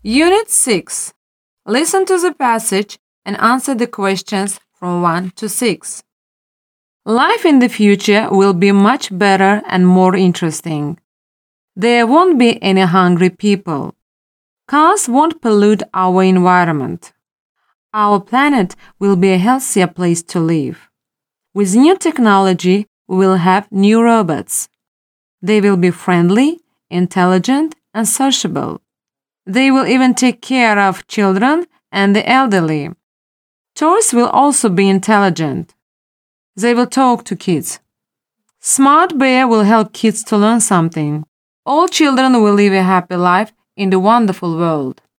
Unit 6. Listen to the passage and answer the questions from 1 to 6. Life in the future will be much better and more interesting. There won't be any hungry people. Cars won't pollute our environment. Our planet will be a healthier place to live. With new technology, we will have new robots. They will be friendly, intelligent, and sociable. They will even take care of children and the elderly. Toys will also be intelligent. They will talk to kids. Smart Bear will help kids to learn something. All children will live a happy life in the wonderful world.